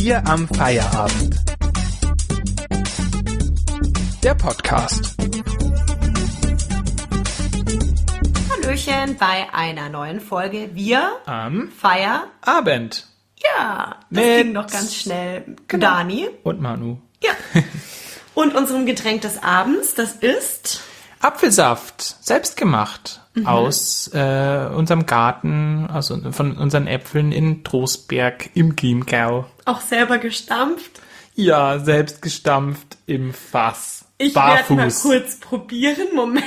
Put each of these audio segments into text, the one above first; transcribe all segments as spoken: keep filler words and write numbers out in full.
Bier am Feierabend. Der Podcast. Hallöchen bei einer neuen Folge. Wir Am Feierabend. Abend. Ja, das Mit- ging noch ganz schnell. Genau. Dani. Und Manu. Ja. Und unserem Getränk des Abends, das ist... Apfelsaft, selbst gemacht. Aus äh, unserem Garten, also von unseren Äpfeln in Trostberg im Chiemgau. Auch selber gestampft. Ja, selbst gestampft im Fass. Ich werde mal Barfuß. kurz probieren. Moment.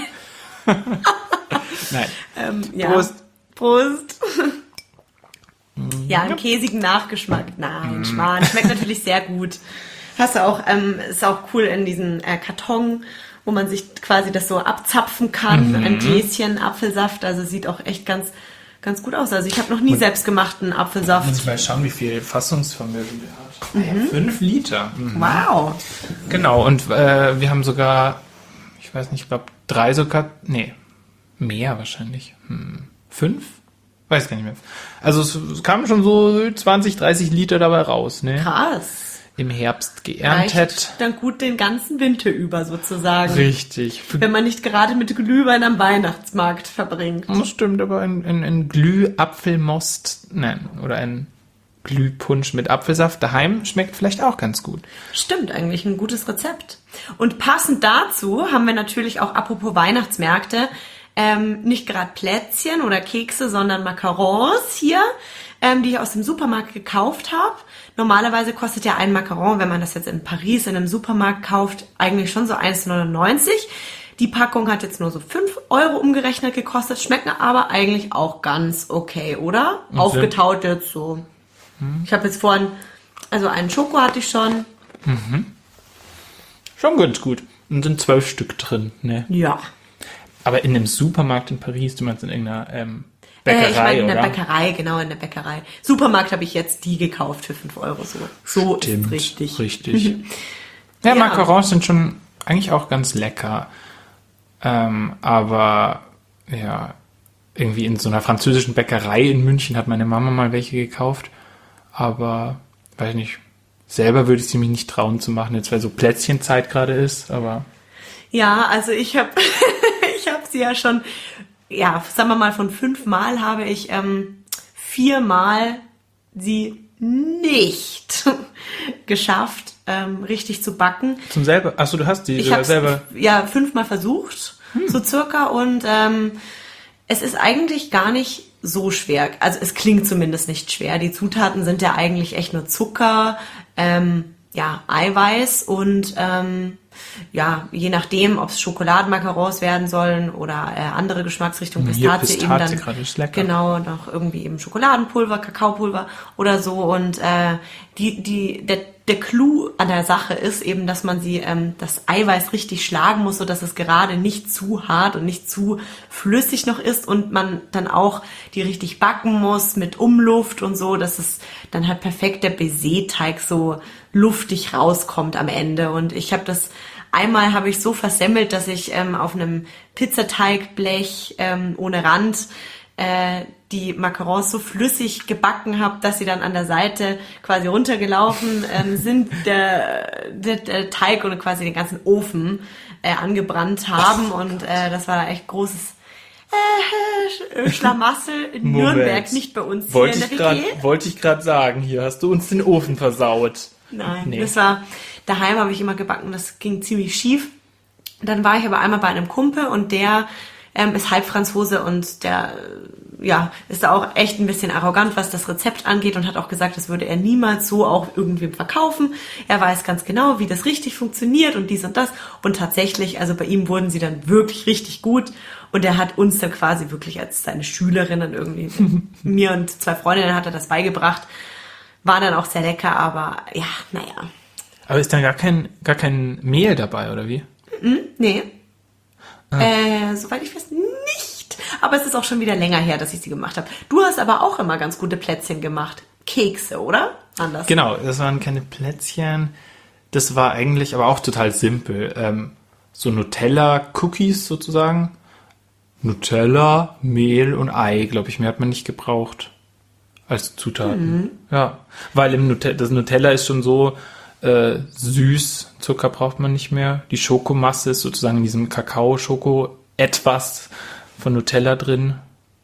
Nein. Ähm, ja. Prost. Prost. Ja, einen käsigen Nachgeschmack. Nein, Schmarrn. Schmeckt natürlich sehr gut. Hast du auch, ähm, ist auch cool in diesem äh, Karton, wo man sich quasi das so abzapfen kann. Mhm. Ein Gläschen Apfelsaft. Also sieht auch echt ganz, ganz gut aus. Also ich habe noch nie selbstgemachten Apfelsaft. Muss ich mal schauen, wie viel Fassungsvermögen der hat. Mhm. Fünf Liter. Mhm. Wow. Genau, und äh, wir haben sogar, ich weiß nicht, ich glaube drei sogar, nee, mehr wahrscheinlich. Hm, fünf? Weiß gar nicht mehr. Also es, es kamen schon so zwanzig, dreißig Liter dabei raus, ne? Krass. Im Herbst geerntet. Reicht dann gut den ganzen Winter über sozusagen. Richtig. Wenn man nicht gerade mit Glühwein am Weihnachtsmarkt verbringt. Das stimmt, aber ein, ein, ein Glühapfelmost, nein, oder ein Glühpunsch mit Apfelsaft daheim schmeckt vielleicht auch ganz gut. Stimmt, eigentlich ein gutes Rezept. Und passend dazu haben wir natürlich auch, apropos Weihnachtsmärkte, ähm, nicht gerade Plätzchen oder Kekse, sondern Macarons hier, ähm, die ich aus dem Supermarkt gekauft habe. Normalerweise kostet ja ein Macaron, wenn man das jetzt in Paris in einem Supermarkt kauft, eigentlich schon so eins neunundneunzig. Die Packung hat jetzt nur so fünf Euro umgerechnet gekostet, schmecken aber eigentlich auch ganz okay, oder? Und Aufgetaut jetzt so. Ich habe jetzt vorhin, also einen Schoko hatte ich schon. Schon ganz gut. Und sind zwölf Stück drin, ne? Ja. Aber in einem Supermarkt in Paris, du meinst in irgendeiner ähm, Äh, Bäckerei, ich meine in der oder? Bäckerei, genau, in der Bäckerei. Supermarkt habe ich jetzt die gekauft für fünf Euro. So, so Stimmt, ist richtig. richtig. ja, Ja. Macarons sind schon eigentlich auch ganz lecker. Ähm, aber ja, irgendwie in so einer französischen Bäckerei in München hat meine Mama mal welche gekauft. Aber, weiß nicht, selber würde ich sie mich nicht trauen zu machen, jetzt weil so Plätzchenzeit gerade ist, aber... Ja, also ich habe ich habe sie ja schon, ja, sagen wir mal, von fünfmal habe ich ähm, viermal sie nicht geschafft, ähm, richtig zu backen. Zum selber, achso, du hast die Ich sogar habe selber... ja fünfmal versucht, so circa, und ähm, es ist eigentlich gar nicht so schwer. Also es klingt zumindest nicht schwer. Die Zutaten sind ja eigentlich echt nur Zucker, ähm, ja, Eiweiß und ähm, ja, je nachdem, ob es Schokoladenmacarons werden sollen oder äh, andere Geschmacksrichtungen, Hier Pistazie, Pistazie eben dann gerade, ist lecker. genau, noch irgendwie eben Schokoladenpulver, Kakaopulver oder so, und äh, die die der der Clou an der Sache ist eben, dass man sie ähm, das Eiweiß richtig schlagen muss, so dass es gerade nicht zu hart und nicht zu flüssig noch ist, und man dann auch die richtig backen muss mit Umluft und so, dass es dann halt perfekt der Baiser-Teig so luftig rauskommt am Ende. Und ich habe das einmal habe ich so versemmelt, dass ich ähm, auf einem Pizzateigblech ähm, ohne Rand äh, die Macarons so flüssig gebacken habe, dass sie dann an der Seite quasi runtergelaufen ähm, sind, der, der, der Teig und quasi den ganzen Ofen äh, angebrannt haben. Und äh, das war echt großes äh, Schlamassel in Moment. Nürnberg, nicht bei uns hier Wollte in ich der grad, W G. wollte ich gerade sagen, hier hast du uns den Ofen versaut. Nein, Nee. das war, daheim habe ich immer gebacken, das ging ziemlich schief. Dann war ich aber einmal bei einem Kumpel, und der ähm, ist Halbfranzose, und der äh, ja, ist da auch echt ein bisschen arrogant, was das Rezept angeht, und hat auch gesagt, das würde er niemals so auch irgendwem verkaufen. Er weiß ganz genau, wie das richtig funktioniert und dies und das. Und tatsächlich, also bei ihm wurden sie dann wirklich richtig gut, und er hat uns dann quasi wirklich als seine Schülerinnen irgendwie, mir und zwei Freundinnen hat er das beigebracht. War dann auch sehr lecker, aber ja, naja. Aber ist dann gar kein, gar kein Mehl dabei, oder wie? Nee. Äh, soweit ich weiß, nicht. Aber es ist auch schon wieder länger her, dass ich sie gemacht habe. Du hast aber auch immer ganz gute Plätzchen gemacht. Kekse, oder? Anders. Genau, das waren keine Plätzchen. Das war eigentlich aber auch total simpel. Ähm, so Nutella-Cookies sozusagen. Nutella, Mehl und Ei, glaube ich. Mehr hat man nicht gebraucht. als Zutaten. Mhm. Ja, weil im Nutella, das Nutella ist schon so äh, süß, Zucker braucht man nicht mehr. Die Schokomasse ist sozusagen in diesem Kakao-Schoko etwas von Nutella drin.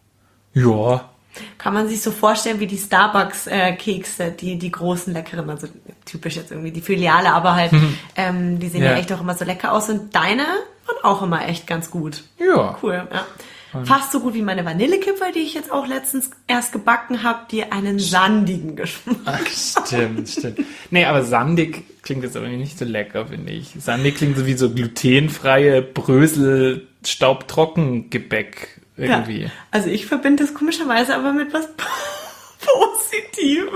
Ja. Kann man sich so vorstellen wie die Starbucks-Kekse, äh, die, die großen, leckeren, also typisch jetzt irgendwie die Filiale, aber halt, ähm, die sehen ja. ja echt auch immer so lecker aus und deine waren auch immer echt ganz gut. Ja. Cool, ja. Fast so gut wie meine Vanillekipferl, die ich jetzt auch letztens erst gebacken habe, die einen sandigen Geschmack. Ach, stimmt, stimmt. Nee, aber sandig klingt jetzt aber nicht so lecker, finde ich. Sandig klingt so wie so glutenfreie Brösel, Staubtrockengebäck irgendwie. Ja, also ich verbinde das komischerweise aber mit was Positivem.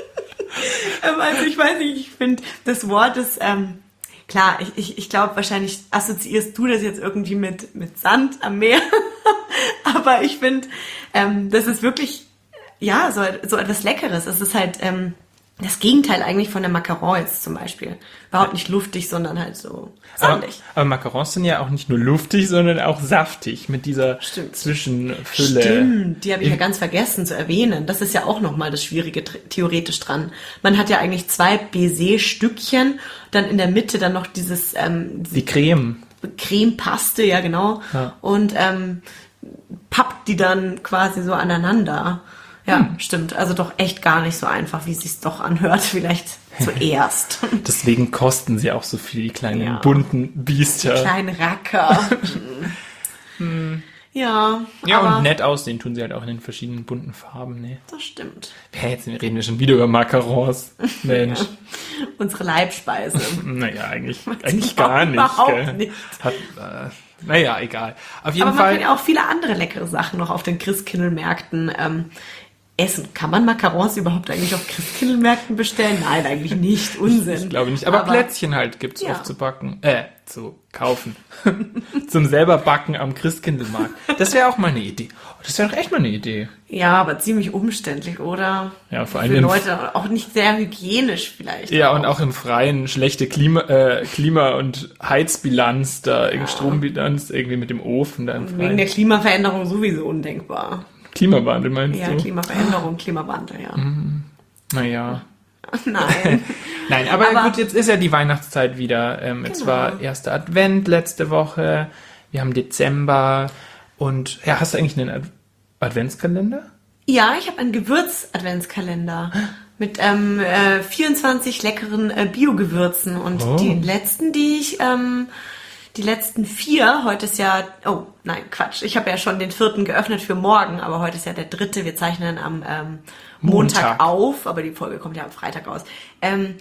Also ich weiß nicht, ich finde, das Wort ist... Ähm, Klar, ich, ich, ich glaube, wahrscheinlich assoziierst du das jetzt irgendwie mit, mit Sand am Meer. Aber ich finde, ähm, das ist wirklich, ja, so, so etwas Leckeres. Es ist halt ähm, das Gegenteil eigentlich von der Macaron jetzt zum Beispiel. Überhaupt nicht luftig, sondern halt so sandig. Aber, aber Macarons sind ja auch nicht nur luftig, sondern auch saftig mit dieser Stimmt. Zwischenfülle. Stimmt, die habe ich ja ganz vergessen zu erwähnen. Das ist ja auch nochmal das Schwierige theoretisch dran. Man hat ja eigentlich zwei Baiser-Stückchen, dann in der Mitte dann noch dieses... Ähm, die Creme. Cremepaste, ja genau. Ja. Und ähm, pappt die dann quasi so aneinander. Ja, hm. stimmt. Also doch echt gar nicht so einfach, wie es sich doch anhört, vielleicht zuerst. Deswegen kosten sie auch so viel, die kleinen ja. bunten Biester. Die kleinen Racker. hm. Ja. Ja, aber und nett aussehen tun sie halt auch in den verschiedenen bunten Farben, ne? Das stimmt. Ja, jetzt reden wir schon wieder über Macarons. Mensch. Ja. Unsere Leibspeise. Naja, eigentlich, eigentlich gar nicht. Überhaupt gell? nicht. Hat, äh, naja, egal. Auf jeden aber Fall. Man kann ja auch viele andere leckere Sachen noch auf den Christkindlmärkten ähm, essen. Kann man Macarons überhaupt eigentlich auf Christkindlmärkten bestellen? Nein, eigentlich nicht. Unsinn. Ich glaube nicht. Aber, aber Plätzchen halt gibt's ja. oft zu backen. Äh, zu kaufen. Zum selber backen am Christkindlmarkt. Das wäre auch mal eine Idee. Oh, das wäre doch echt mal eine Idee. Ja, aber ziemlich umständlich, oder? Ja, vor allem. Für Leute auch nicht sehr hygienisch vielleicht. Ja, auch. Und auch im Freien schlechte Klima, äh, Klima- und Heizbilanz, da ja. Strombilanz irgendwie mit dem Ofen da im Freien. Wegen der Klimaveränderung sowieso undenkbar. Klimawandel meinst ja, du? Ja, Klimaveränderung, Klimawandel, ja. Mhm. Naja. Nein. Nein, aber, aber gut, jetzt ist ja die Weihnachtszeit wieder. Ähm, genau. Jetzt war erster Advent letzte Woche. Wir haben Dezember. Und ja, hast du eigentlich einen Ad- Adventskalender? Ja, ich habe einen Gewürz-Adventskalender mit ähm, äh, vierundzwanzig leckeren äh, Bio-Gewürzen. Und oh. die letzten, die ich... Ähm, Die letzten vier, heute ist ja, oh nein, Quatsch, ich habe ja schon den vierten geöffnet für morgen, aber heute ist ja der dritte, wir zeichnen am ähm, Montag, Montag auf, aber die Folge kommt ja am Freitag raus, ähm,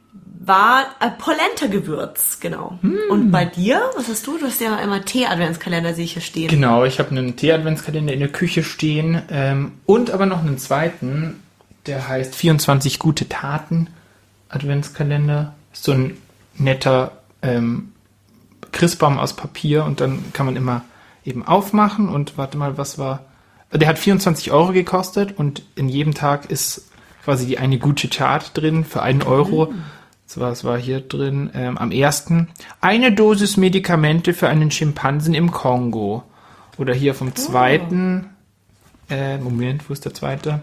war äh, Polenta-Gewürz, genau. Hm. Und bei dir, was hast du? Du hast ja immer Tee-Adventskalender, sehe ich hier stehen. Genau, ich habe einen Tee-Adventskalender in der Küche stehen ähm, und aber noch einen zweiten, der heißt vierundzwanzig gute Taten Adventskalender. Ist so ein netter ähm, Christbaum aus Papier und dann kann man immer eben aufmachen und warte mal, was war... Der hat vierundzwanzig Euro gekostet und in jedem Tag ist quasi die eine gute Tat drin für einen Euro. Mhm. So was war hier drin. Ähm, am ersten eine Dosis Medikamente für einen Schimpansen im Kongo. Oder hier vom zweiten... Oh. Äh, Moment, wo ist der zweite?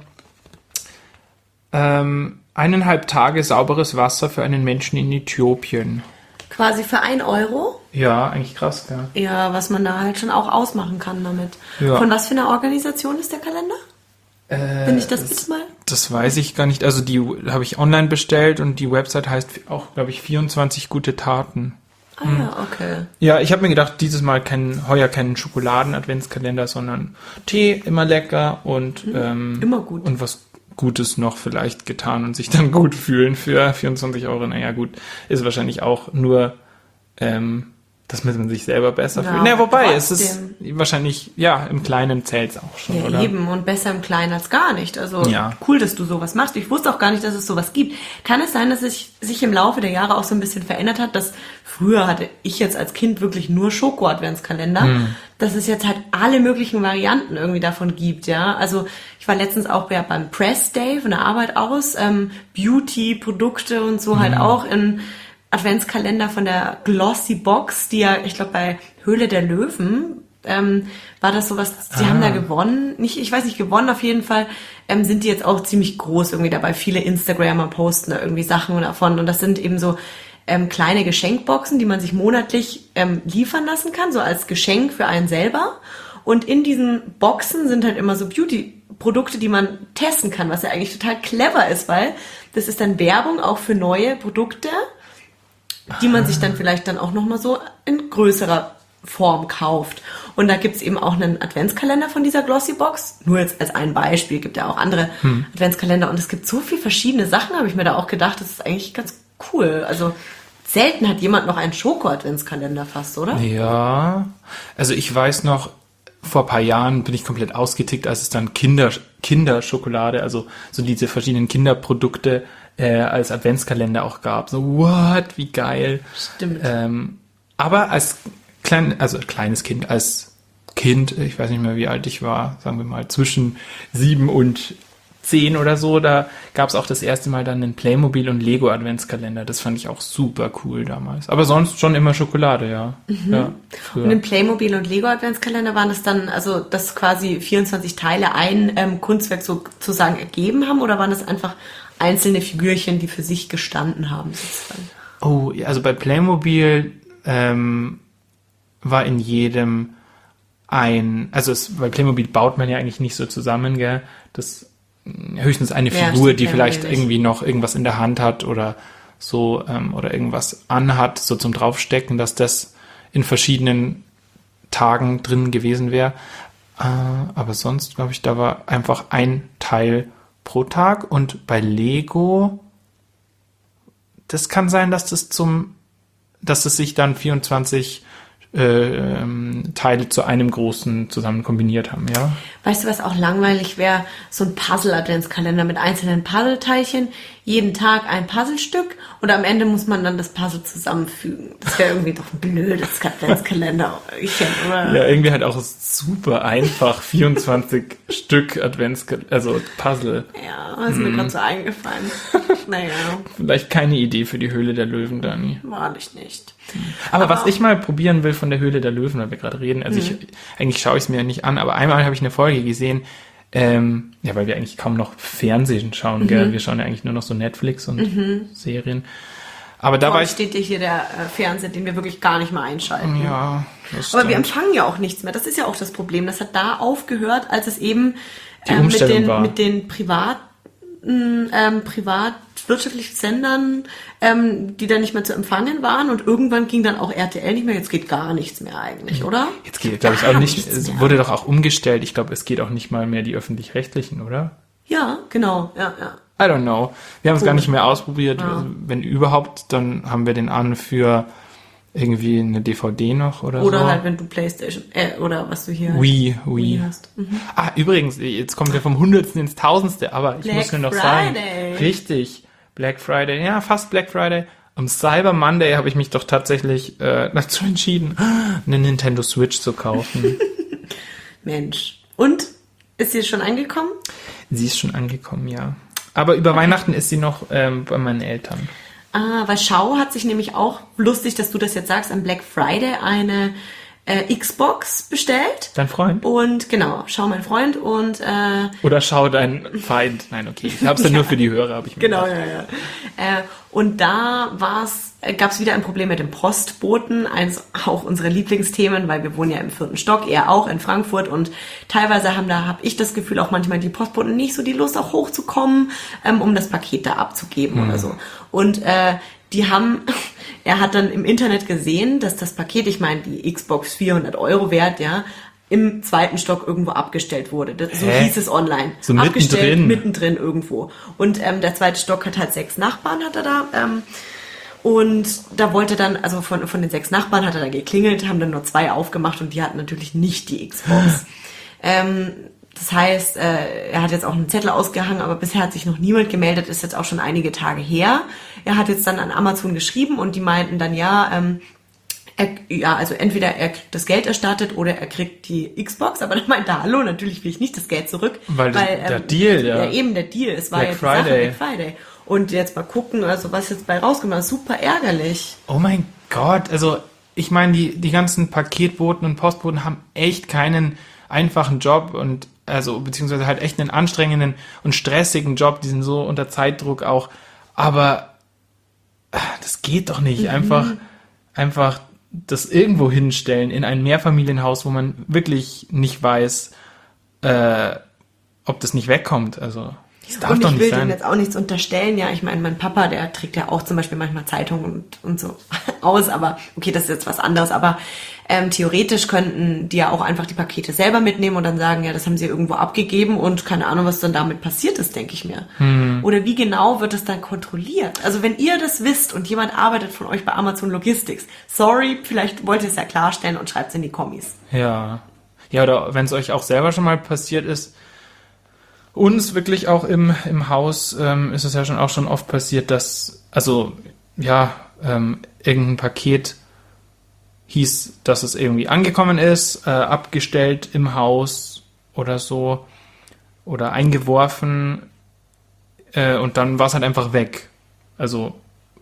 Ähm, eineinhalb Tage sauberes Wasser für einen Menschen in Äthiopien. Quasi für ein Euro? Ja, eigentlich krass, ja. Ja, was man da halt schon auch ausmachen kann damit. Ja. Von was für einer Organisation ist der Kalender? Äh, Bin ich das, das bitte mal? Das weiß ich gar nicht. Also die habe ich online bestellt und die Website heißt auch, glaube ich, vierundzwanzig gute Taten. Ah hm. ja, okay. Ja, ich habe mir gedacht, dieses Mal kein, heuer keinen Schokoladen-Adventskalender, sondern Tee, immer lecker und mhm. ähm, immer gut. Und was Gutes noch vielleicht getan und sich dann gut fühlen für vierundzwanzig Euro. Naja, gut, ist wahrscheinlich auch nur, ähm, dass man sich selber besser ja, fühlt. Naja, wobei, trotzdem. Es ist wahrscheinlich, ja, im Kleinen zählt's auch schon, ja, oder? Eben, und besser im Kleinen als gar nicht. Also ja. Cool, dass du sowas machst. Ich wusste auch gar nicht, dass es sowas gibt. Kann es sein, dass es sich im Laufe der Jahre auch so ein bisschen verändert hat, dass früher hatte ich jetzt als Kind wirklich nur Schoko-Adventskalender, hm. dass es jetzt halt alle möglichen Varianten irgendwie davon gibt, ja. Also ich war letztens auch ja, beim Press Day von der Arbeit aus, ähm, Beauty-Produkte und so hm. halt auch in Adventskalender von der Glossy Box, die ja, ich glaube, bei Höhle der Löwen ähm, war das sowas, sie Ah. haben da gewonnen, nicht, ich weiß nicht, gewonnen auf jeden Fall, ähm, sind die jetzt auch ziemlich groß irgendwie dabei. Viele Instagrammer posten da irgendwie Sachen davon und das sind eben so ähm, kleine Geschenkboxen, die man sich monatlich ähm, liefern lassen kann, so als Geschenk für einen selber. Und in diesen Boxen sind halt immer so Beauty-Produkte, die man testen kann, was ja eigentlich total clever ist, weil das ist dann Werbung auch für neue Produkte, die man sich dann vielleicht dann auch nochmal so in größerer Form kauft. Und da gibt's eben auch einen Adventskalender von dieser Glossy-Box. Nur jetzt als ein Beispiel, gibt ja auch andere hm. Adventskalender. Und es gibt so viele verschiedene Sachen, habe ich mir da auch gedacht, das ist eigentlich ganz cool. Also selten hat jemand noch einen Schoko-Adventskalender fast, oder? Ja, also ich weiß noch, vor ein paar Jahren bin ich komplett ausgetickt, als es dann Kinder, Kinderschokolade, also so diese verschiedenen Kinderprodukte äh, als Adventskalender auch gab. So, what, wie geil. Stimmt. Ähm, aber als klein, also kleines Kind, als Kind, ich weiß nicht mehr, wie alt ich war, sagen wir mal zwischen sieben und zehn oder so, da gab es auch das erste Mal dann einen Playmobil und Lego Adventskalender. Das fand ich auch super cool damals. Aber sonst schon immer Schokolade, ja. Mhm. ja und im Playmobil und Lego Adventskalender waren das dann, also dass quasi vierundzwanzig Teile ein ähm, Kunstwerk sozusagen ergeben haben oder waren das einfach einzelne Figürchen, die für sich gestanden haben sozusagen? Oh, also bei Playmobil ähm, war in jedem ein, also es, bei Playmobil baut man ja eigentlich nicht so zusammen, gell? Das höchstens eine ja, Figur, stimmt, die vielleicht nämlich. irgendwie noch irgendwas in der Hand hat oder so ähm, oder irgendwas anhat, so zum Draufstecken, dass das in verschiedenen Tagen drin gewesen wäre. Äh, aber sonst, glaube ich, da war einfach ein Teil pro Tag. Und bei Lego, das kann sein, dass das zum, dass es sich dann vierundzwanzig Äh, ähm, Teile zu einem großen zusammen kombiniert haben, ja. Weißt du, was auch langweilig wäre? So ein Puzzle-Adventskalender mit einzelnen Puzzleteilchen, jeden Tag ein Puzzlestück und am Ende muss man dann das Puzzle zusammenfügen. Das wäre irgendwie doch ein blödes Adventskalender. Oder? Ja, irgendwie halt auch super einfach, vierundzwanzig Stück Adventskalender, also Puzzle. Ja, ist mir hm. gerade so eingefallen. Naja. Vielleicht keine Idee für die Höhle der Löwen, Dani. Wahrlich nicht. Aber, Aber was ich mal probieren will von der Höhle der Löwen, weil wir gerade reden, also Mhm. ich, eigentlich schaue ich es mir ja nicht an, aber einmal habe ich eine Folge gesehen, ähm, ja, weil wir eigentlich kaum noch Fernsehen schauen, Mhm. gell? Wir schauen ja eigentlich nur noch so Netflix und Mhm. Serien. Aber da Vor war uns ich, steht dir hier der äh, Fernseher, den wir wirklich gar nicht mehr einschalten. ja, das Aber wir stimmt. empfangen ja auch nichts mehr. Das ist ja auch das Problem. Das hat da aufgehört, als es eben Die ähm, mit Umstellung den, war. mit den privaten, ähm, privatwirtschaftlichen Sendern, ähm, die dann nicht mehr zu empfangen waren. Und irgendwann ging dann auch R T L nicht mehr. Jetzt geht gar nichts mehr eigentlich, oder? Jetzt geht, glaube ich, Gar auch nicht, nichts es mehr. wurde doch auch umgestellt. Ich glaube, es geht auch nicht mal mehr die Öffentlich-Rechtlichen, oder? Ja, genau. Ja, ja. I don't know. Wir haben es Cool. gar nicht mehr ausprobiert. Ja. Also, wenn überhaupt, dann haben wir den an für irgendwie eine D V D noch oder, Oder so. halt, wenn du Playstation, äh, oder was du hier halt Wii, Wii. hast. Mhm. Ah, übrigens, jetzt kommen wir vom Hundertsten ins Tausendste, aber ich Black muss nur noch sagen. Friday. Richtig. Black Friday, ja, fast Black Friday. Am Cyber Monday habe ich mich doch tatsächlich äh, dazu entschieden, eine Nintendo Switch zu kaufen. Mensch. Und? Ist sie schon angekommen? Sie ist schon angekommen, ja. Aber über Weihnachten ist sie noch ähm, bei meinen Eltern. Ah, weil Schau hat sich nämlich auch, lustig, dass du das jetzt sagst, am Black Friday eine äh, Xbox bestellt. Dein Freund? Und genau, Schau mein Freund und äh, Oder schau dein Feind. Nein, okay. Ich habe es ja nur für die Hörer, habe ich mir genau, gedacht. ja, ja. Äh, und da war's, äh, gab es wieder ein Problem mit dem Postboten, eines auch unserer Lieblingsthemen, weil wir wohnen ja im vierten Stock, er auch in Frankfurt und teilweise haben da, habe ich das Gefühl, auch manchmal die Postboten nicht so die Lust, auch hochzukommen, ähm, um das Paket da abzugeben Mhm. oder so. Und äh, die haben, er hat dann im Internet gesehen, dass das Paket, ich meine, die Xbox vierhundert Euro wert, ja, im zweiten Stock irgendwo abgestellt wurde. Das, so Hä? hieß es online. So abgestellt, mittendrin? mittendrin irgendwo. Und ähm, der zweite Stock hat halt sechs Nachbarn, hat er da. Ähm, und da wollte dann, also von, von den sechs Nachbarn hat er da geklingelt, haben dann nur zwei aufgemacht und die hatten natürlich nicht die Xbox. ähm, das heißt, äh, er hat jetzt auch einen Zettel ausgehangen, aber bisher hat sich noch niemand gemeldet, ist jetzt auch schon einige Tage her. Er hat jetzt dann an Amazon geschrieben und die meinten dann, ja, ähm, er, ja, also entweder er kriegt das Geld erstattet oder er kriegt die Xbox, aber dann meinte er, hallo, natürlich will ich nicht das Geld zurück. Weil das- der Deal, ja. Ja, eben der Deal, es war Black jetzt die Sache, Friday. Black Friday. Und jetzt mal gucken, also was jetzt bei rausgekommen ist, super ärgerlich. Oh mein Gott, also ich meine, die, die ganzen Paketboten und Postboten haben echt keinen einfachen Job und also beziehungsweise halt echt einen anstrengenden und stressigen Job, die sind so unter Zeitdruck auch, aber das geht doch nicht, mhm. einfach einfach das irgendwo hinstellen in ein Mehrfamilienhaus, wo man wirklich nicht weiß, äh, ob das nicht wegkommt, also das darf und doch ich nicht will sein. dem jetzt auch nichts unterstellen, ja, ich meine, mein Papa, der trägt ja auch zum Beispiel manchmal Zeitungen und, und so aus, aber okay, das ist jetzt was anderes, aber ähm, theoretisch könnten die ja auch einfach die Pakete selber mitnehmen und dann sagen, ja, das haben sie irgendwo abgegeben und keine Ahnung, was dann damit passiert ist, denke ich mir. Hm. Oder wie genau wird das dann kontrolliert? Also wenn ihr das wisst und jemand arbeitet von euch bei Amazon Logistics, sorry, vielleicht wollt ihr es ja klarstellen und schreibt es in die Kommis. Ja, ja, oder wenn es euch auch selber schon mal passiert ist, uns wirklich auch im, im Haus ähm, ist es ja schon auch schon oft passiert, dass, also, ja, ähm, irgendein Paket hieß, dass es irgendwie angekommen ist, äh, abgestellt im Haus oder so oder eingeworfen äh, und dann war es halt einfach weg. Also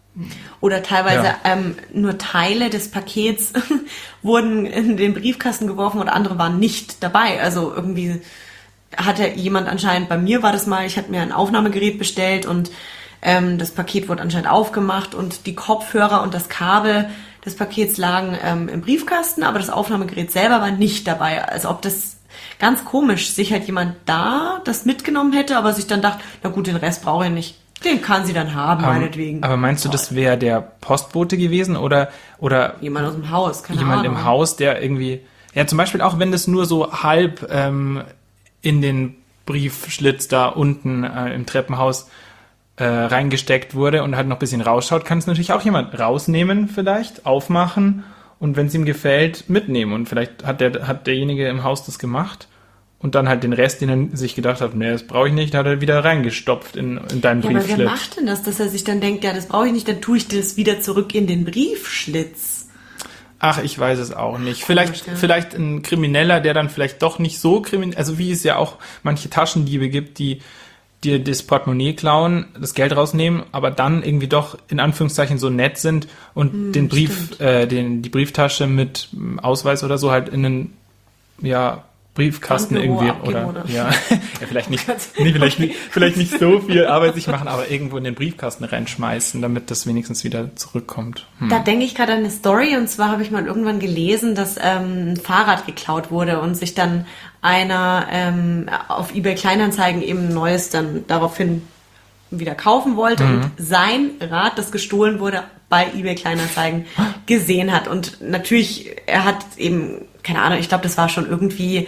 oder teilweise ja. ähm, nur Teile des Pakets wurden in den Briefkasten geworfen und andere waren nicht dabei. Also irgendwie hatte jemand anscheinend, bei mir war das mal, ich hatte mir ein Aufnahmegerät bestellt und ähm, das Paket wurde anscheinend aufgemacht und die Kopfhörer und das Kabel des Pakets lagen ähm, im Briefkasten, aber das Aufnahmegerät selber war nicht dabei. Also ob das ganz komisch, sich halt jemand da das mitgenommen hätte, aber sich dann dachte, na gut, den Rest brauche ich nicht. Den kann sie dann haben, um, meinetwegen. Aber meinst du, das wäre der Postbote gewesen oder, oder jemand aus dem Haus, keine jemand Ahnung. im Haus, der irgendwie, ja zum Beispiel auch wenn das nur so halb ähm, in den Briefschlitz da unten äh, im Treppenhaus äh, reingesteckt wurde und halt noch ein bisschen rausschaut, kann es natürlich auch jemand rausnehmen vielleicht, aufmachen und wenn es ihm gefällt, mitnehmen. Und vielleicht hat der hat derjenige im Haus das gemacht und dann halt den Rest, den er sich gedacht hat, nee, das brauche ich nicht, hat er wieder reingestopft in, in deinen ja, Briefschlitz. Aber wer macht denn das, dass er sich dann denkt, ja, das brauche ich nicht, dann tue ich das wieder zurück in den Briefschlitz? Ach, ich weiß es auch nicht. Vielleicht, ja. vielleicht ein Krimineller, der dann vielleicht doch nicht so kriminell, also wie es ja auch manche Taschendiebe gibt, die dir das Portemonnaie klauen, das Geld rausnehmen, aber dann irgendwie doch in Anführungszeichen so nett sind und hm, den Brief, äh, den, die Brieftasche mit Ausweis oder so halt in einen, ja, Briefkasten irgendwie oder, oder ja, ja vielleicht nicht, nee, vielleicht nicht, vielleicht nicht so viel Arbeit sich machen, aber irgendwo in den Briefkasten reinschmeißen, damit das wenigstens wieder zurückkommt. Hm. Da denke ich gerade an eine Story und zwar habe ich mal irgendwann gelesen, dass ähm, ein Fahrrad geklaut wurde und sich dann einer ähm, auf eBay Kleinanzeigen eben ein neues dann daraufhin wieder kaufen wollte mhm. und sein Rad, das gestohlen wurde, bei eBay Kleinanzeigen gesehen hat. Und natürlich, er hat eben, keine Ahnung, ich glaube, das war schon irgendwie,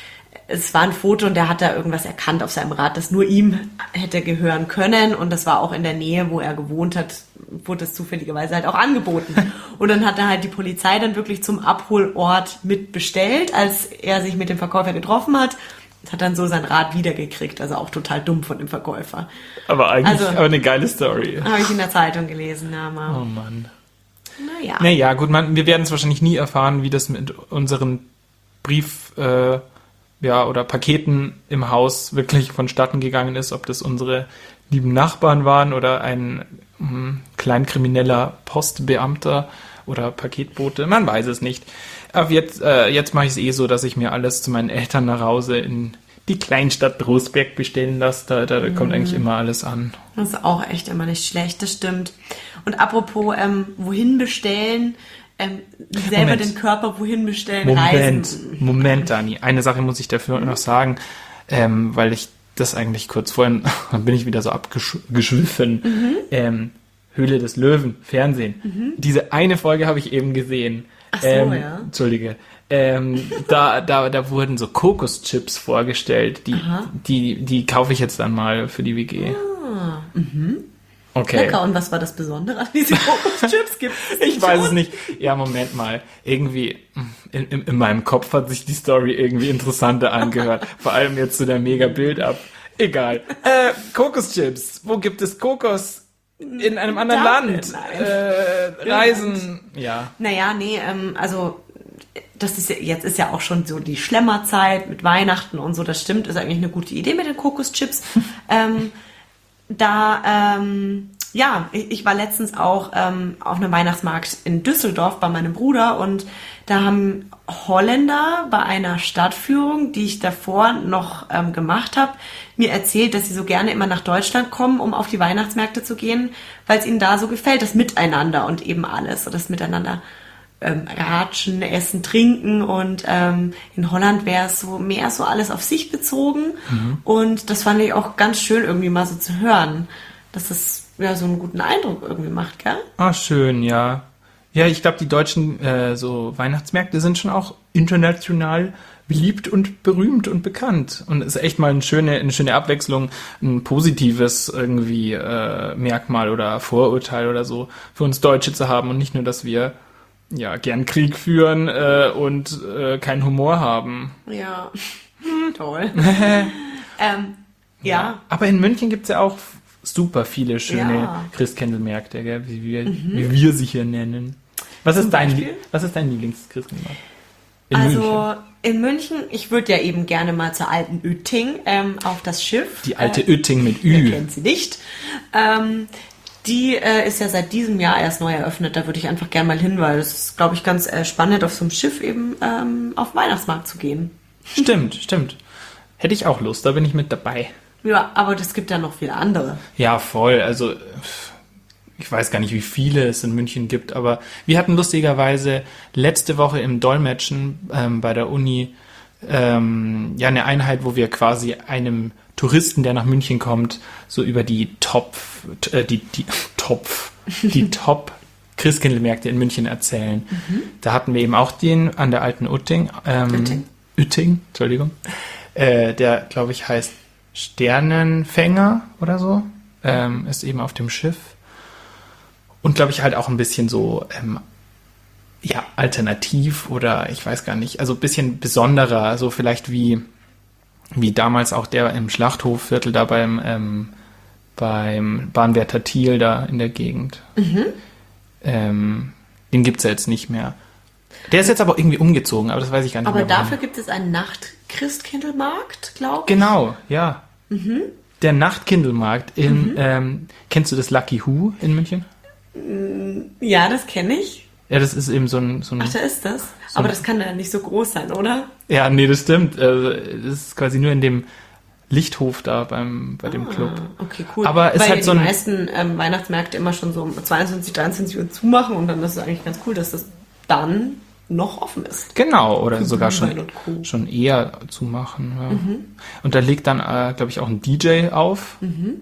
es war ein Foto und der hat da irgendwas erkannt auf seinem Rad, das nur ihm hätte gehören können. Und das war auch in der Nähe, wo er gewohnt hat, wurde es zufälligerweise halt auch angeboten. Und dann hat er halt die Polizei dann wirklich zum Abholort mitbestellt, als er sich mit dem Verkäufer getroffen hat. Hat dann so sein Rad wiedergekriegt, also auch total dumm von dem Verkäufer. Aber eigentlich also, aber eine geile Story. Habe ich in der Zeitung gelesen, ja, mal. Oh Mann. Naja. Naja, gut, man, wir werden es wahrscheinlich nie erfahren, wie das mit unseren Brief, äh, ja, oder Paketen im Haus wirklich vonstatten gegangen ist, ob das unsere lieben Nachbarn waren oder ein mh, kleinkrimineller Postbeamter oder Paketbote, man weiß es nicht. Aber jetzt, äh, jetzt mache ich es eh so, dass ich mir alles zu meinen Eltern nach Hause in die Kleinstadt Trostberg bestellen lasse. Da, da, da kommt eigentlich immer alles an. Das ist auch echt immer nicht schlecht, das stimmt. Und apropos, ähm, wohin bestellen, ähm, selber Moment. Den Körper wohin bestellen, Moment, reisen. Moment, Dani. Eine Sache muss ich dafür mhm. noch sagen, ähm, weil ich das eigentlich kurz vorhin, dann bin ich wieder so abgeschwiffen. Mhm. Ähm, Höhle des Löwen, Fernsehen. Mhm. Diese eine Folge habe ich eben gesehen. Ach so, ähm, ja. Entschuldige. Ähm, da, da, da wurden so Kokoschips vorgestellt. Die, die, die kaufe ich jetzt dann mal für die W G. Ah, mhm. Okay. Lecker. Und was war das Besondere an diesen Kokoschips? Gibt es ich weiß es nicht. Ja, Moment mal. Irgendwie, in, in, in meinem Kopf hat sich die Story irgendwie interessanter angehört. Vor allem jetzt zu der mega Build-up. Egal. Äh, Kokoschips. Wo gibt es Kokos? In einem anderen Dublin, Land. Äh, Reisen. Ja. Naja, nee, ähm, also das ist ja, jetzt ist ja auch schon so die Schlemmerzeit mit Weihnachten und so, das stimmt, ist eigentlich eine gute Idee mit den Kokoschips. ähm, da ähm, Ja, ich, ich war letztens auch ähm, auf einem Weihnachtsmarkt in Düsseldorf bei meinem Bruder und da haben Holländer bei einer Stadtführung, die ich davor noch ähm, gemacht habe, mir erzählt, dass sie so gerne immer nach Deutschland kommen, um auf die Weihnachtsmärkte zu gehen, weil es ihnen da so gefällt, das Miteinander und eben alles, so das Miteinander ähm, ratschen, essen, trinken und ähm, in Holland wäre es so mehr so alles auf sich bezogen mhm. und das fand ich auch ganz schön irgendwie mal so zu hören, dass es ja so einen guten Eindruck irgendwie macht, gell? Ah, schön, ja. Ja, ich glaube, die deutschen äh, so Weihnachtsmärkte sind schon auch international beliebt und berühmt und bekannt. Und es ist echt mal eine schöne, eine schöne Abwechslung, ein positives irgendwie äh, Merkmal oder Vorurteil oder so für uns Deutsche zu haben und nicht nur, dass wir ja gern Krieg führen äh, und äh, keinen Humor haben. Ja, toll. ähm, ja. ja. Aber in München gibt's ja auch super viele schöne ja. Christkindlmärkte, gell? Wie, wir, mhm. wie wir sie hier nennen. Was ist, dein, was ist dein Lieblings-Christkindlmarkt? In also München? in München, ich würde ja eben gerne mal zur alten Uetting ähm, auf das Schiff. Die alte äh, Uetting mit Ü. Wer kennt sie nicht. Ähm, die äh, ist ja seit diesem Jahr erst neu eröffnet. Da würde ich einfach gerne mal hin, weil es ist, glaube ich, ganz äh, spannend, auf so einem Schiff eben ähm, auf den Weihnachtsmarkt zu gehen. Stimmt, stimmt. Hätte ich auch Lust, da bin ich mit dabei. Ja, aber das gibt ja noch viele andere. Ja, voll. Also ich weiß gar nicht, wie viele es in München gibt, aber wir hatten lustigerweise letzte Woche im Dolmetschen ähm, bei der Uni ähm, ja eine Einheit, wo wir quasi einem Touristen, der nach München kommt, so über die Top, äh, die, die Top, die Top Christkindlmärkte in München erzählen. Mhm. Da hatten wir eben auch den an der alten Uetting, ähm, Uetting, Uetting, Entschuldigung, äh, der, glaube ich, heißt Sternenfänger oder so, ähm, ist eben auf dem Schiff. Und glaube ich halt auch ein bisschen so, ähm, ja, alternativ oder ich weiß gar nicht, also ein bisschen besonderer, so vielleicht wie, wie damals auch der im Schlachthofviertel da beim, ähm, beim Bahnwärter Thiel da in der Gegend. Mhm. Ähm, den gibt's ja jetzt nicht mehr. Der ist jetzt aber irgendwie umgezogen, aber das weiß ich gar nicht aber mehr. Aber dafür gibt es einen Nacht-Christkindlmarkt, glaube ich. Genau, ja. Mhm. Der Nachtkindlmarkt in, mhm. ähm, kennst du das Lucky Who in München? Ja, das kenne ich. Ja, das ist eben so ein... So ein Ach, da ist das? So aber das kann ja nicht so groß sein, oder? Ja, nee, das stimmt. Also, das ist quasi nur in dem Lichthof da beim, bei dem ah, Club. Okay, cool. Aber es Weil halt die so ein meisten ähm, Weihnachtsmärkte immer schon so um zweiundzwanzig, dreiundzwanzig Uhr zumachen und dann ist es eigentlich ganz cool, dass das dann noch offen ist. Genau, oder Für sogar schon, schon eher zumachen. Ja. Mhm. Und da legt dann, äh, glaube ich, auch ein D J auf. Mhm.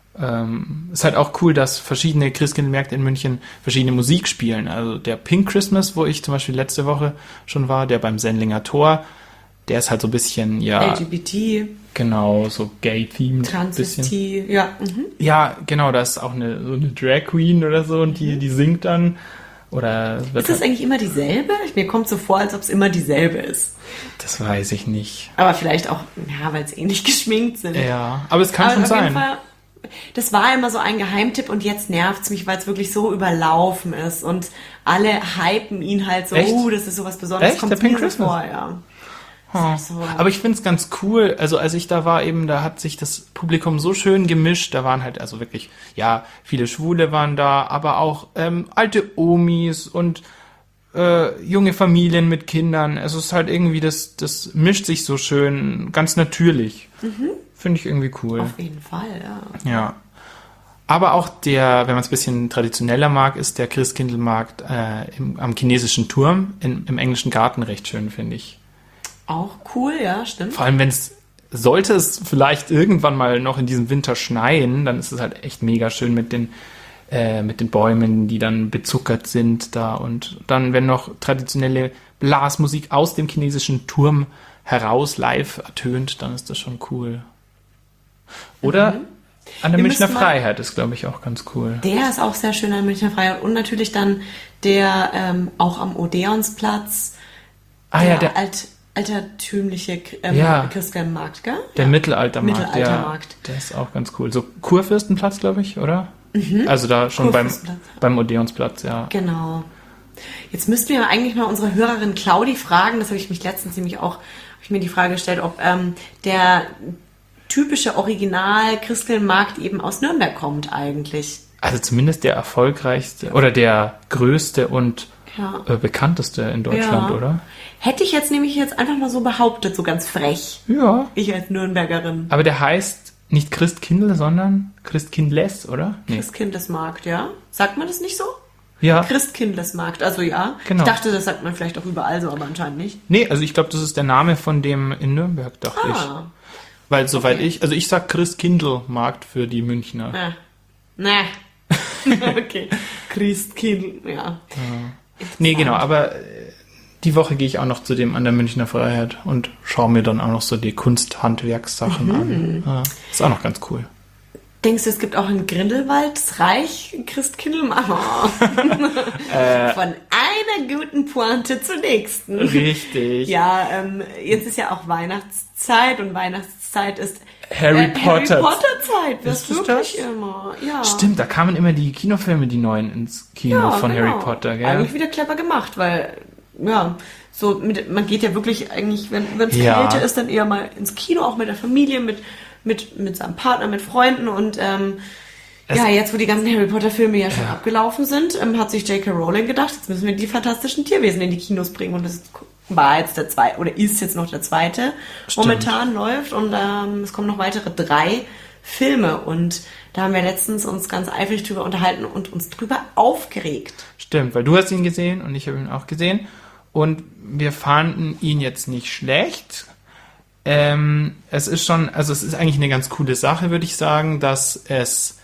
Ähm, ist halt auch cool, dass verschiedene Christkindlmärkte in München verschiedene Musik spielen. Also der Pink Christmas, wo ich zum Beispiel letzte Woche schon war, der beim Sendlinger Tor, der ist halt so ein bisschen, ja... L G B T. Genau, so gay-themed. Transvestie, ja. Mhm. Ja, genau, da ist auch eine, so eine Drag Queen oder so und die, die singt dann. Oder ist das halt eigentlich immer dieselbe? Mir kommt so vor, als ob es immer dieselbe ist. Das weiß ich nicht. Aber vielleicht auch, ja, weil es ähnlich geschminkt sind. Ja, aber es kann aber schon auf sein. Jeden Fall, das war immer so ein Geheimtipp und jetzt nervt es mich, weil es wirklich so überlaufen ist und alle hypen ihn halt so, Echt? oh, das ist sowas Besonderes. Echt? Kommt Der Pink mir so Christmas? vor, ja. Oh. So. Aber ich finde es ganz cool, also als ich da war eben, da hat sich das Publikum so schön gemischt, da waren halt also wirklich, ja, viele Schwule waren da, aber auch ähm, alte Omis und äh, junge Familien mit Kindern, also es ist halt irgendwie, das, das mischt sich so schön, ganz natürlich. Mhm. Finde ich irgendwie cool. Auf jeden Fall, ja. Ja. Aber auch der, wenn man es ein bisschen traditioneller mag, ist der Christkindlmarkt äh, im, am chinesischen Turm in, im englischen Garten recht schön, finde ich. Auch cool, ja, stimmt. Vor allem, wenn es, sollte es vielleicht irgendwann mal noch in diesem Winter schneien, dann ist es halt echt mega schön mit den, äh, mit den Bäumen, die dann bezuckert sind da. Und dann, wenn noch traditionelle Blasmusik aus dem chinesischen Turm heraus live ertönt, dann ist das schon cool. Oder mhm. an der Wir Münchner Freiheit ist, glaube ich, auch ganz cool. Der ist auch sehr schön an der Münchner Freiheit. Und natürlich dann der ähm, auch am Odeonsplatz. Ah der ja, der alt, altertümliche ähm, ja, Christkindlmarkt, gell? Der ja. Mittelaltermarkt. Mittelaltermarkt. Der, der ist auch ganz cool. So Kurfürstenplatz, glaube ich, oder? Mhm. Also da schon beim, beim Odeonsplatz, ja. Genau. Jetzt müssten wir eigentlich mal unsere Hörerin Claudi fragen, das habe ich mich letztens nämlich auch, habe ich mir die Frage gestellt, ob ähm, der typische Original Christkindlmarkt eben aus Nürnberg kommt eigentlich. Also zumindest der erfolgreichste oder der größte und Ja. äh, bekannteste in Deutschland, Ja. oder? Hätte ich jetzt nämlich jetzt einfach mal so behauptet, so ganz frech. Ja. Ich als Nürnbergerin. Aber der heißt nicht Christkindl, sondern Christkindless, oder? Nee. Christkindlesmarkt, ja? Sagt man das nicht so? Ja. Christkindlesmarkt, also ja. Genau. Ich dachte, das sagt man vielleicht auch überall so, aber anscheinend nicht. Nee, also ich glaube, das ist der Name von dem in Nürnberg, dachte ich. Ah, Weil soweit okay. ich, also ich sag Christkindlmarkt für die Münchner. äh. Nee. Okay. Christkindl, ja. Nee, genau, aber äh, die Woche gehe ich auch noch zu dem an der Münchner Freiheit und schaue mir dann auch noch so die Kunsthandwerkssachen Mhm. an. Ja, ist auch noch ganz cool. Denkst du, es gibt auch in Grindelwald das Reich Christkindlmarkt? Äh. Von einer guten Pointe zur nächsten. Richtig. Ja, ähm, jetzt ist ja auch Weihnachtszeit und Weihnachtszeit ist Harry äh, Potter. Harry Potter Zeit. Das Ist es wirklich das? immer. Ja. Stimmt, da kamen immer die Kinofilme, die neuen ins Kino Ja, von genau. Harry Potter, gell? Eigentlich wieder clever gemacht, weil ja, so mit, man geht ja wirklich eigentlich, wenn es Ja. kälter ist, dann eher mal ins Kino, auch mit der Familie, mit mit mit seinem Partner, mit Freunden und ähm, Es- ja, jetzt wo die ganzen Harry Potter Filme ja schon Ja. abgelaufen sind, ähm, hat sich J K. Rowling gedacht, jetzt müssen wir die fantastischen Tierwesen in die Kinos bringen und das war jetzt der zweite oder ist jetzt noch der zweite Stimmt. momentan läuft und ähm, es kommen noch weitere drei Filme und da haben wir letztens uns ganz eifrig drüber unterhalten und uns drüber aufgeregt. Stimmt, weil du hast ihn gesehen und ich habe ihn auch gesehen und wir fanden ihn jetzt nicht schlecht. Ähm, es ist schon, also es ist eigentlich eine ganz coole Sache, würde ich sagen, dass es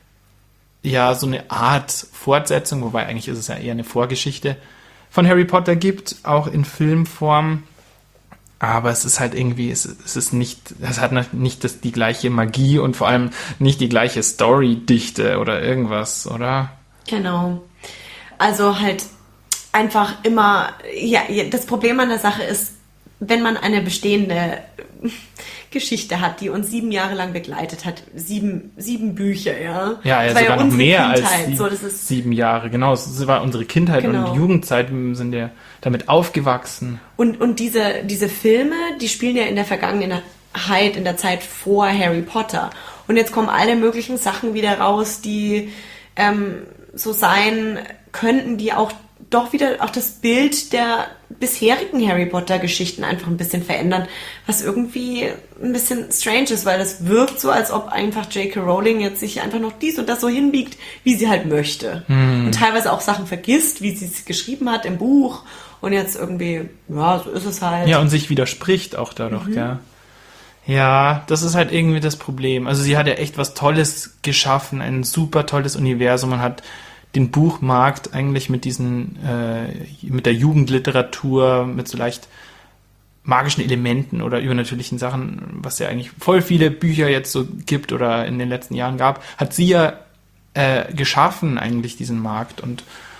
ja so eine Art Fortsetzung, wobei eigentlich ist es ja eher eine Vorgeschichte von Harry Potter gibt, auch in Filmform. Aber es ist halt irgendwie, es, es ist nicht, es hat noch nicht das, die gleiche Magie und vor allem nicht die gleiche Story-Dichte oder irgendwas, oder? Genau. Also halt einfach immer, ja, ja, das Problem an der Sache ist, wenn man eine bestehende Geschichte hat, die uns sieben Jahre lang begleitet hat, sieben, sieben Bücher, ja. Ja, ja Das war sogar noch unsere mehr als Kindheit. sie, So, das ist, sieben Jahre. Genau, es war unsere Kindheit Genau. und Jugendzeit. Wir sind ja damit aufgewachsen. und, und diese, diese Filme, die spielen ja in der Vergangenheit, in der Zeit vor Harry Potter. Und jetzt kommen alle möglichen Sachen wieder raus, die ähm, so sein könnten, die auch doch wieder auch das Bild der bisherigen Harry Potter Geschichten einfach ein bisschen verändern, was irgendwie ein bisschen strange ist, weil das wirkt so, als ob einfach J K. Rowling jetzt sich einfach noch dies und das so hinbiegt, wie sie halt möchte. Und teilweise auch Sachen vergisst, wie sie es geschrieben hat im Buch und jetzt irgendwie, ja, so ist es halt. Ja, und sich widerspricht auch dadurch, gell? Ja, das ist halt irgendwie das Problem. Also sie hat ja echt was Tolles geschaffen, ein super tolles Universum. Man hat den Buchmarkt eigentlich mit diesen, äh, mit der Jugendliteratur, mit so leicht magischen Elementen oder übernatürlichen Sachen, was ja eigentlich voll viele Bücher jetzt so gibt oder in den letzten Jahren gab, hat sie ja äh, geschaffen eigentlich diesen Markt. Und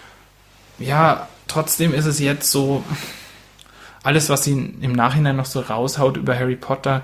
ja, trotzdem ist es jetzt so, alles, was sie im Nachhinein noch so raushaut über Harry Potter,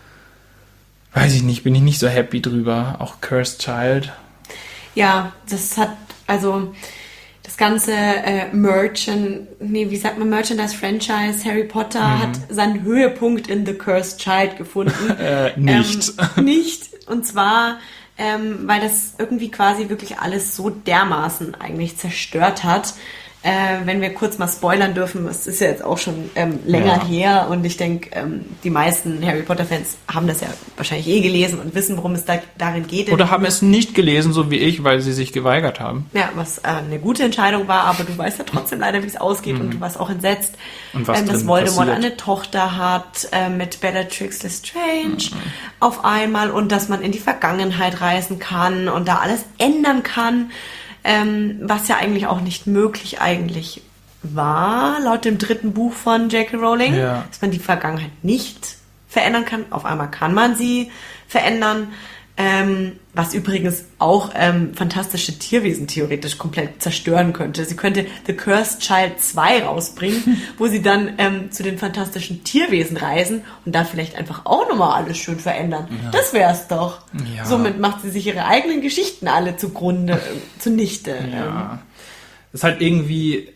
weiß ich nicht, bin ich nicht so happy drüber. Auch Cursed Child. Ja, das hat, also das ganze äh, Merchant, nee, wie sagt man, Merchandise-Franchise Harry Potter hat seinen Höhepunkt in The Cursed Child gefunden. Äh, nicht. Ähm, nicht, und zwar, ähm, weil das irgendwie quasi wirklich alles so dermaßen eigentlich zerstört hat. Äh, wenn wir kurz mal spoilern dürfen, es ist ja jetzt auch schon ähm, länger Ja. her und ich denke, ähm, die meisten Harry Potter-Fans haben das ja wahrscheinlich eh gelesen und wissen, worum es da, darin geht. Oder haben es nicht gelesen, so wie ich, weil sie sich geweigert haben. Ja, was äh, eine gute Entscheidung war, aber du weißt ja trotzdem leider, wie es ausgeht und du warst auch entsetzt, Und was ähm, dass drin Voldemort passiert. eine Tochter hat äh, mit Bellatrix Lestrange auf einmal und dass man in die Vergangenheit reisen kann und da alles ändern kann, ähm, was ja eigentlich auch nicht möglich eigentlich war, laut dem dritten Buch von J K. Rowling, Ja. dass man die Vergangenheit nicht verändern kann. Auf einmal kann man sie verändern. Ähm, was übrigens auch ähm, fantastische Tierwesen theoretisch komplett zerstören könnte. Sie könnte The Cursed Child zwei rausbringen, wo sie dann ähm, zu den fantastischen Tierwesen reisen und da vielleicht einfach auch nochmal alles schön verändern. Das wär's doch. Ja. Somit macht sie sich ihre eigenen Geschichten alle zugrunde, äh, zunichte. Ähm, Ja. Das ist halt irgendwie,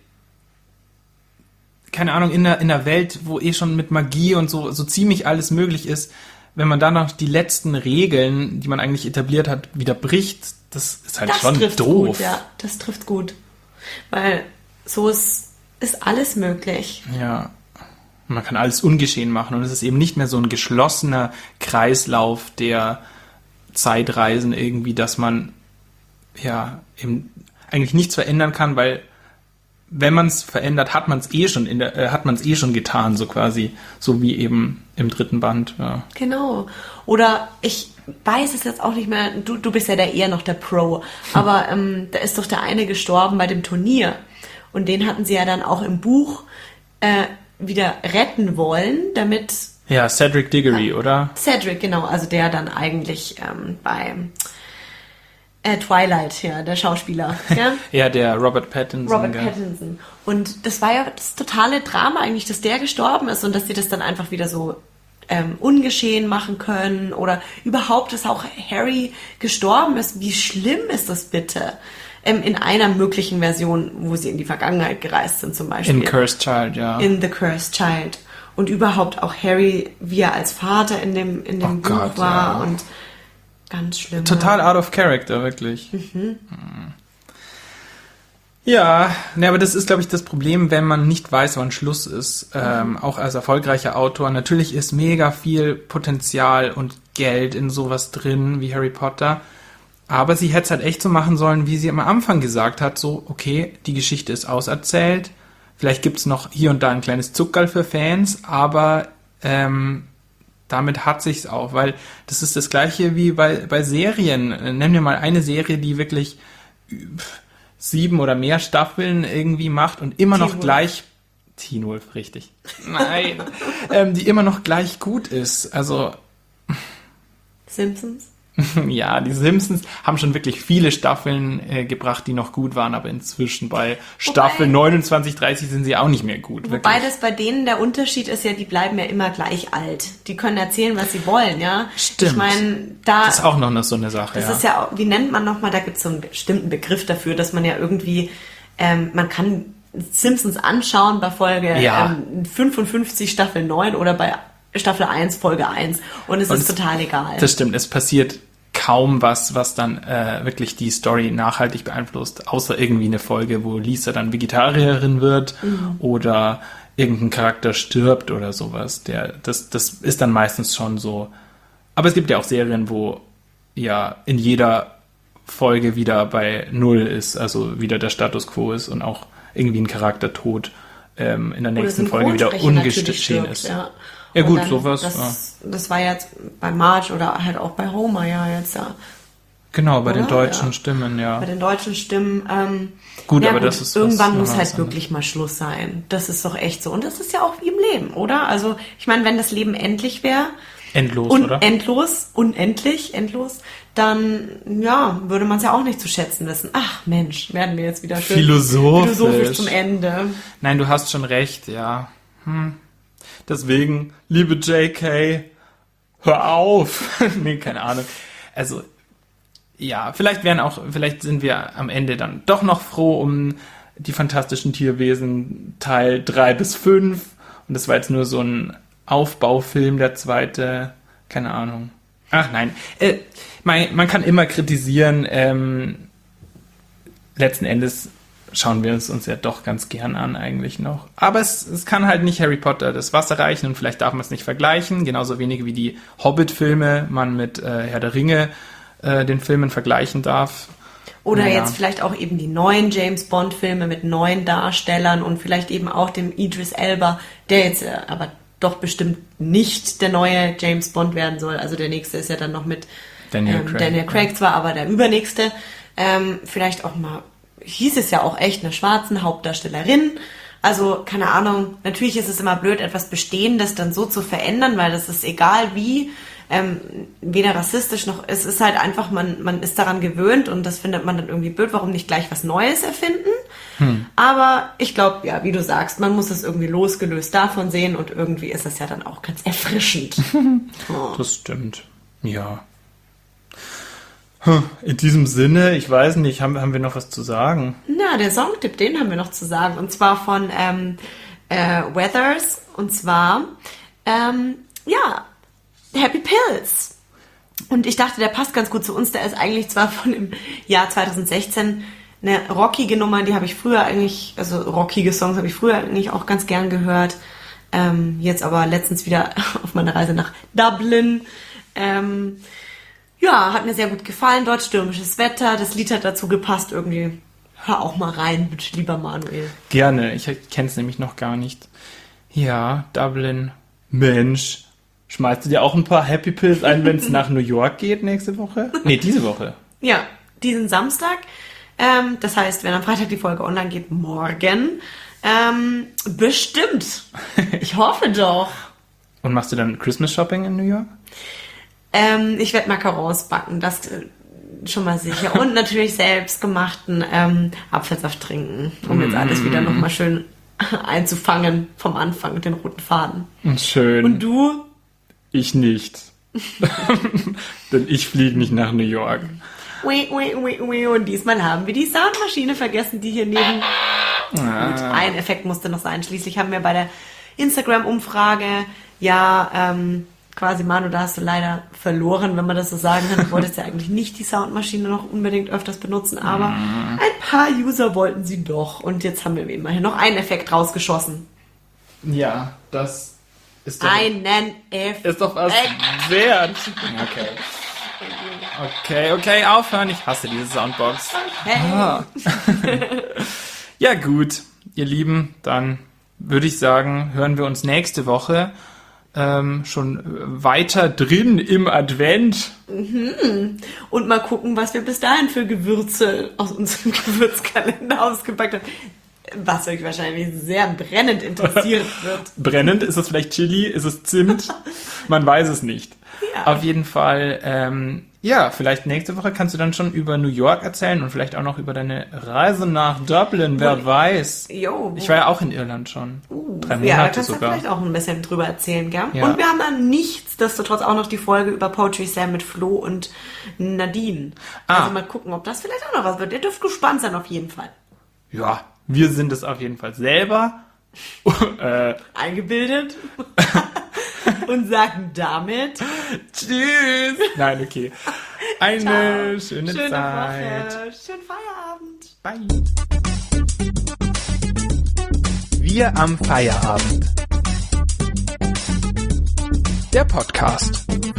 keine Ahnung, in der, in der Welt, wo eh schon mit Magie und so, so ziemlich alles möglich ist, wenn man dann noch die letzten Regeln, die man eigentlich etabliert hat, wieder bricht, das ist halt Das schon trifft doof. gut, ja, das trifft gut. Weil so ist, ist alles möglich. Ja. Man kann alles ungeschehen machen und es ist eben nicht mehr so ein geschlossener Kreislauf der Zeitreisen irgendwie, dass man ja eben eigentlich nichts verändern kann, weil wenn man es verändert, hat man es eh schon in der, äh, hat man es eh schon getan, so quasi, so wie eben im dritten Band. Ja. Genau. Oder ich weiß es jetzt auch nicht mehr, du, du bist ja da eher noch der Pro, aber ähm, da ist doch der eine gestorben bei dem Turnier und den hatten sie ja dann auch im Buch äh, wieder retten wollen, damit... Ja, Cedric Diggory, ja, oder? Cedric, genau, also der dann eigentlich ähm, bei äh, Twilight, ja, der Schauspieler. Ja? Ja, der Robert Pattinson. Robert gell? Pattinson. Und das war ja das totale Drama eigentlich, dass der gestorben ist und dass sie das dann einfach wieder so ähm, ungeschehen machen können oder überhaupt, dass auch Harry gestorben ist. Wie schlimm ist das bitte? Ähm, in einer möglichen Version, wo sie in die Vergangenheit gereist sind zum Beispiel. In Cursed Child, ja. In The Cursed Child. Und überhaupt auch Harry, wie er als Vater in dem, in dem Oh Buch Gott, war. ja. Und ganz schlimm. Total ja. out of character, wirklich. Mhm. Ja, ne, aber das ist, glaube ich, das Problem, wenn man nicht weiß, wann Schluss ist. Ähm, auch als erfolgreicher Autor. Natürlich ist mega viel Potenzial und Geld in sowas drin wie Harry Potter. Aber sie hätte es halt echt so machen sollen, wie sie am Anfang gesagt hat, so, okay, die Geschichte ist auserzählt, vielleicht gibt's noch hier und da ein kleines Zuckerl für Fans, aber ähm, damit hat sich's auch, weil das ist das Gleiche wie bei, bei Serien. Nenn mir mal eine Serie, die wirklich sieben oder mehr Staffeln irgendwie macht und immer Teen noch Wolf. gleich... Teen Wolf, richtig. Nein. ähm, die immer noch gleich gut ist. Also... Simpsons? Ja, die Simpsons haben schon wirklich viele Staffeln äh, gebracht, die noch gut waren, aber inzwischen bei Staffel Wobei- neunundzwanzig, dreißig sind sie auch nicht mehr gut. Wobei Wirklich. das bei denen der Unterschied ist ja, die bleiben ja immer gleich alt. Die können erzählen, was sie wollen, ja. Stimmt. Ich meine, da... Das ist auch noch eine, so eine Sache, Das ja. ist ja, auch- wie nennt man nochmal, da gibt es so einen bestimmten Begriff dafür, dass man ja irgendwie, ähm, man kann Simpsons anschauen bei Folge Ja. ähm, fünfundfünfzig, Staffel neun oder bei Staffel eins, Folge eins und es Und ist total egal. Das stimmt, es passiert kaum was, was dann äh, wirklich die Story nachhaltig beeinflusst, außer irgendwie eine Folge, wo Lisa dann Vegetarierin wird Mhm. oder irgendein Charakter stirbt oder sowas. Der, das, das ist dann meistens schon so. Aber es gibt ja auch Serien, wo ja in jeder Folge wieder bei Null ist, also wieder der Status Quo ist und auch irgendwie ein Charakter tot ähm, in der Oder nächsten Folge wieder Synchronsprecher natürlich ungeschehen stirbt, ist. Ja, Ja Und gut, dann, sowas. Das, das war jetzt bei Marge oder halt auch bei Homer ja jetzt ja. Genau, bei den Oder? deutschen Ja. Stimmen, ja. Bei den deutschen Stimmen. Ähm, Gut, ja, aber gut, das ist was irgendwann muss anderes, halt ne? wirklich mal Schluss sein. Das ist doch echt so. Und das ist ja auch wie im Leben, oder? Also ich meine, wenn das Leben endlich wäre, Endlos, und oder? endlos, unendlich, endlos, dann ja, würde man es ja auch nicht zu schätzen wissen. Ach Mensch, werden wir jetzt wieder schön Philosophisch. philosophisch zum Ende. Nein, du hast schon recht, ja. Hm. Deswegen, liebe J K, hör auf. Nee, keine Ahnung. Also, ja, vielleicht wären auch, vielleicht sind wir am Ende dann doch noch froh um die fantastischen Tierwesen Teil drei bis fünf. Und das war jetzt nur so ein Aufbaufilm, der zweite, keine Ahnung. Ach nein, äh, man, man kann immer kritisieren, ähm, letzten Endes schauen wir es uns ja doch ganz gern an eigentlich noch. Aber es, es kann halt nicht Harry Potter das Wasser reichen und vielleicht darf man es nicht vergleichen, genauso wenig wie die Hobbit-Filme man mit äh, Herr der Ringe äh, den Filmen vergleichen darf. Oder Naja. jetzt vielleicht auch eben die neuen James Bond Filme mit neuen Darstellern und vielleicht eben auch dem Idris Elba, der jetzt äh, aber doch bestimmt nicht der neue James Bond werden soll. Also der nächste ist ja dann noch mit Daniel ähm, Craig. Daniel Craig zwar, aber der übernächste. Ähm, vielleicht auch mal, hieß es ja auch echt, einer schwarzen Hauptdarstellerin. Also, keine Ahnung, natürlich ist es immer blöd, etwas Bestehendes dann so zu verändern, weil das ist egal wie, ähm, weder rassistisch noch, es ist halt einfach, man, man ist daran gewöhnt und das findet man dann irgendwie blöd, warum nicht gleich was Neues erfinden. Hm. Aber ich glaube, ja, wie du sagst, man muss es irgendwie losgelöst davon sehen und irgendwie ist es ja dann auch ganz erfrischend. Oh. Das stimmt, ja. Hm, in diesem Sinne, ich weiß nicht, haben, haben wir noch was zu sagen? Na, der Songtipp, den haben wir noch zu sagen. Und zwar von ähm, äh, Weathers. Und zwar, ähm, ja, Happy Pills. Und ich dachte, der passt ganz gut zu uns. Der ist eigentlich zwar von dem Jahr zwanzig sechzehn eine rockige Nummer, die habe ich früher eigentlich, also rockige Songs habe ich früher eigentlich auch ganz gern gehört. Ähm, jetzt aber letztens wieder auf meiner Reise nach Dublin. Ähm, ja, hat mir sehr gut gefallen. Dort stürmisches Wetter. Das Lied hat dazu gepasst irgendwie. Hör auch mal rein, bitte, lieber Manuel. Gerne, ich kenne es nämlich noch gar nicht. Ja, Dublin. Mensch, schmeißt du dir auch ein paar Happy Pills ein, wenn es nach New York geht nächste Woche? Nee, diese Woche. Ja, diesen Samstag. Ähm, das heißt, wenn am Freitag die Folge online geht, morgen. Ähm, bestimmt. Ich hoffe doch. Und machst du dann Christmas Shopping in New York? Ähm, ich werde Macarons backen, das äh, schon mal sicher. Und natürlich selbstgemachten ähm, Apfelsaft trinken, um jetzt alles wieder nochmal schön einzufangen vom Anfang mit den roten Faden. Schön. Und du? Ich nicht. Denn ich fliege nicht nach New York. Ui, ui, ui, ui. Und diesmal haben wir die Soundmaschine vergessen, die hier neben... Ah. Gut, ein Effekt musste noch sein. Schließlich haben wir bei der Instagram-Umfrage ja ähm, quasi, Manu, da hast du leider verloren, wenn man das so sagen kann. Du wolltest ja eigentlich nicht die Soundmaschine noch unbedingt öfters benutzen, aber ein paar User wollten sie doch. Und jetzt haben wir immerhin noch einen Effekt rausgeschossen. Ja, das ist doch, Einen Effekt. ist doch was wert. Okay. Okay, okay, aufhören. Ich hasse diese Soundbox. Okay. Ah. Ja gut, ihr Lieben, dann würde ich sagen, hören wir uns nächste Woche ähm, schon weiter drin im Advent. Und mal gucken, was wir bis dahin für Gewürze aus unserem Gewürzkalender ausgepackt haben. Was euch wahrscheinlich sehr brennend interessiert wird. Brennend, ist es vielleicht Chili, ist es Zimt? Man weiß es nicht. Ja. Auf jeden Fall, ähm, ja, vielleicht nächste Woche kannst du dann schon über New York erzählen und vielleicht auch noch über deine Reise nach Dublin, wer Wo- weiß. Jo, Ich war ja auch in Irland schon. Drei ja, da Monate kannst du sogar. vielleicht auch ein bisschen drüber erzählen, gell? Ja. Und wir haben dann nichtsdestotrotz auch noch die Folge über Poetry Slam mit Flo und Nadine. Ah. Also mal gucken, ob das vielleicht auch noch was wird. Ihr dürft gespannt sein, auf jeden Fall. Ja, wir sind es auf jeden Fall selber. äh, Eingebildet. Und sagen damit tschüss. Nein, okay. Eine Ciao. schöne, Schöne Zeit. Woche. Schönen Feierabend. Bye. Wir am Feierabend. Der Podcast.